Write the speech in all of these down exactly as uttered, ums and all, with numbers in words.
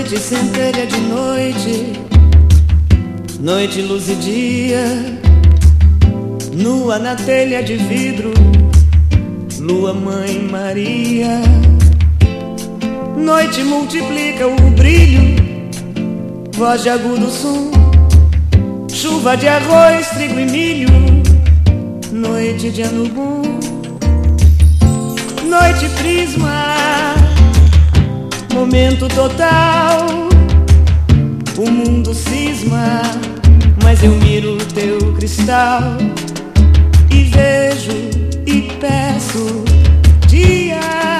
Noite centelha de noite, noite luz e dia, nua na telha de vidro, lua mãe Maria. Noite multiplica o brilho, voz de agudo som, chuva de arroz, trigo e milho, noite de ano bom. Noite prisma, momento total, o mundo cisma, mas eu miro teu cristal e vejo e peço dias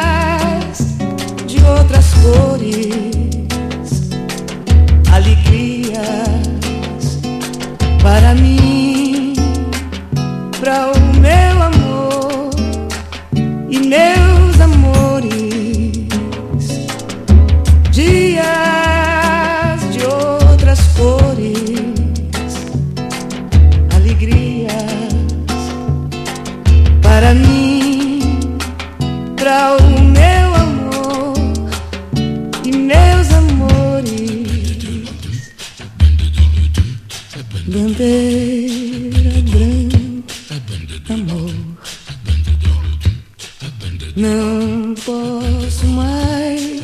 de outras cores, alegrias para mim, para o meu amor e meus amores. Dias de outras cores, alegrias para mim, para o meu amor e meus amores. Bandeira branca, amor, não posso mais